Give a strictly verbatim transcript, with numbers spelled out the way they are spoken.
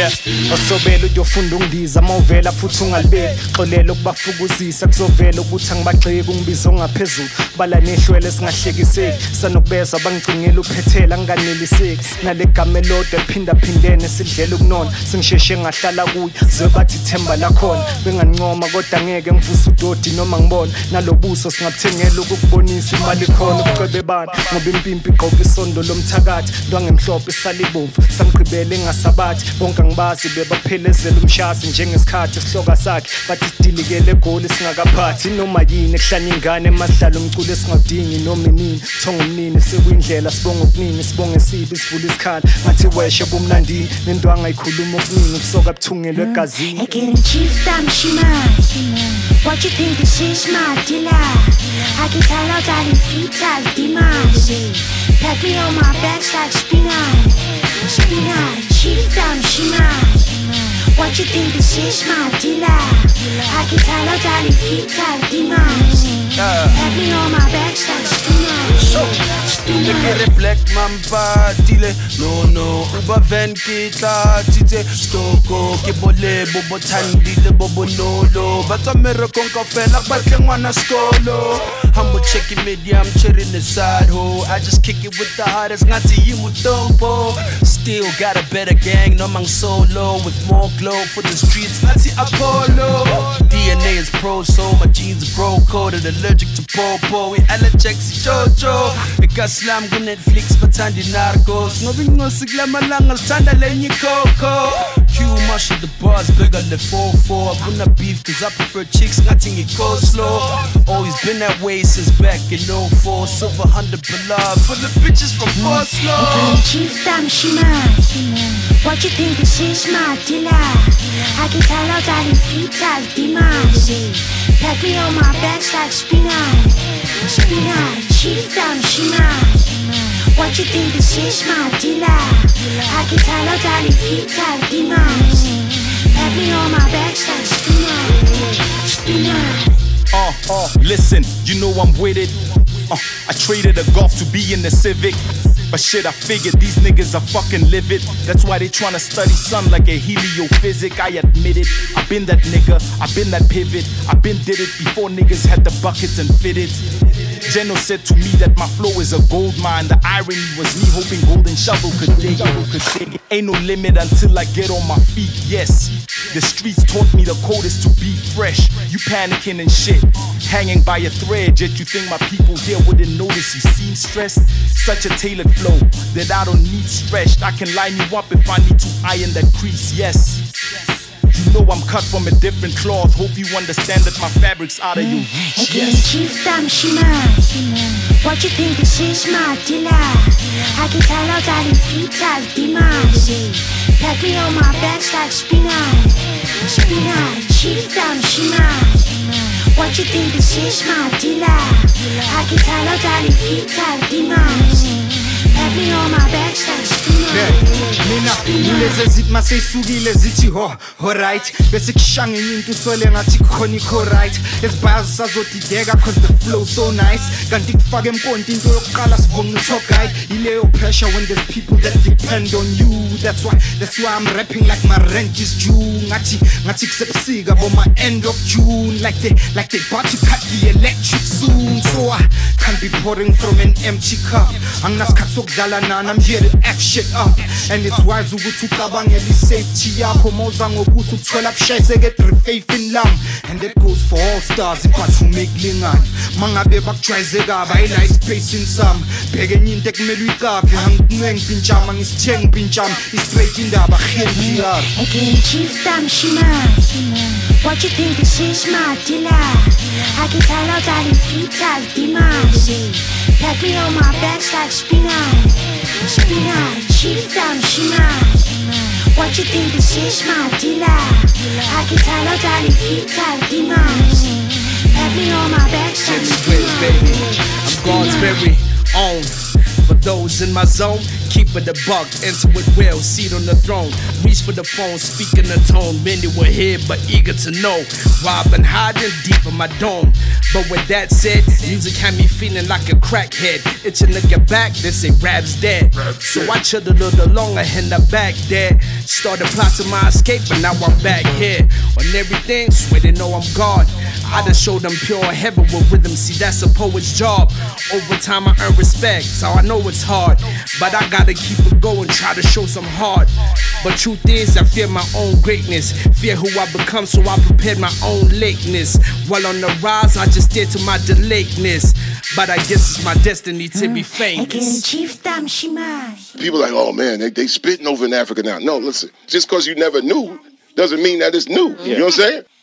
Yeah, osobela uyofunda ungidiza mawuvela futhi ungalibeki xolela ukubafukuzisa kuzovela ukuthi angibagxeki ungibiza ongaphezulu bala nehlwele singahlekiseki sanokubeza bangicingela uphethela ngangeliseki nale gama elodwa phinda phindene sidlela ukunona singisheshe ngahlala kuyo zebathi themba lakhona bengancoma kodwa ngeke ngivusa udodi noma ngibona nalobuso singabuthengela ukubonisa imali khona ubucebe bani ngoba impimpi igqoka isondo lomthakathi lwangemhlophe isalibomvu samgqibele ngasabathi bonke ngibazi bebaphelezela umshasi njengesikhathi isihloka sakhe bathi sidilikele egoli singakaphathi noma yini ekuhlanya ingane emadlala umculo esingawudingi noma inini thonga umnini sekuyindlela sibonga okuningi sibonga esibi sivula isikhala ngathi weshe bomnandi nento angayikhuluma okuningi ubusoka buthungelwe egazini Again chief damn shimmy What you think this is my dealer I can tell out all the feet all demands Pack me on my back like spinach Spinach chief damn shimmy What you think this is my dealer I can tell out all the feet all demands Pack me on my back like spinach Spinach black mamba dile no no uba van kitla tite stoko ke bole bobo thandile bobo nolo batamere konka fela batle ngwana skolo humble check medium cherry in the side ho I just kick it with the hardest ngathi yimutombo still got a better gang no mang solo with more glow for the streets ngathi Apollo D N A is pro so my jeans are bro coded allergic to popo we allergic to jojo Slam ku Netflix bathanda narcos ngoba ingosi kulamalanga sithanda lenye coco Q marshal the bars bigger than four four Akuna beef cause I prefer chicks ngathi ngi-coleslaw Always been that way since back in oh four Silver hundred beloved for the bitches from Oslo Again chief damn shimmy What you think this is my dealer I can tell out all the feet all demands Pack me on my back like spinach Spinach chief damn shimmy What you think this is my dealer I can tell out all the feet all demands Pack me on my back like spinach Spinach Uh, uh, listen, you know I'm with it uh, I traded a Golf to be in the Civic But shit, I figured these niggas are fucking livid That's why they tryna study something like a heliophysic I admit it, I been that nigga, I been that pivot I been did it before niggas had the buckets and fitted Geno said to me that my flow is a gold mine The irony was me hoping Golden Shovel could dig it Ain't no limit until I get on my feet, yes The streets taught me the code is to be fresh You panicking and shit Hanging by a thread Yet you think my people here wouldn't notice you seem stressed Such a tailored flow that I don't need stretched I can line you up if I need to iron that crease, yes You know I'm cut from a different cloth Hope you understand that my fabric's out of your reach, Again yes chief damn shimmy What you think this is my dealer I can tell out all the feet all demands Pack me on my back like spinach Spinach chief damn shimmy What you think this is my dealer I can tell out all the feet all demands Pack me on my back like spinach Mina ngileze zithi maseyisukile zithi ho alright bese kushanga into swele ngathi khona ikho right esibhazi sazodideka cause the flow so nice kanti kufaka emponti into yokuqala sivunga talk guy ileyo pressure when there's people that depend on you that's why that's why I'm rapping like my rent is due ngathi ngathi kusebusika bo my end of June like they like they about to cut the electric soon so I can't be pouring from an empty cup anginasikhathi sokudlala nani I'm here to F shit up and it's wise ukuthi ucabangele isafety yakho mawuza ngobuso ukuthola bushayiseke three faith in lam and that goes for all stars if I to make lingana mangabe bakujwayeze kaba ila space in some bheke enye into ekumele uyiqaphe angicenge impintshama ngisithenga impintshama straight indaba G P R Again chief damn shimmy What you think this is my dealer I can tell out all the feet all demands Pack me on my back like spinach Spinach chief damn shimmy What you think this is my dealer I can tell out all the feet all demands Pack me on my back like spinach baby I'm God's very own For those in my zone keep it a buck, enter with will, seat on the throne. Reach for the phone, speaking the tone. Many were here but eager to know why I've been hiding deep in my dome. But with that said, music had me feeling like a crackhead. Itching to get back, they say rap's dead. So I chilled a little longer and I back there. Started plotting my escape, but now I'm back here. On everything, swear they know I'm God. I done showed them pure heaven with rhythm. See, that's a poet's job. Over time I earn respect, so I know it's hard. But I gotta keep it going, try to show some heart. But truth is, I fear my own greatness. Fear who I become, so I prepared my own lateness. While on the rise, I just steer to my delateness. But I guess it's my destiny to be famous. People like, oh man, they, they spitting over in Africa now. No, listen, just because you never knew doesn't mean that it's new. Yeah. You know what I'm saying?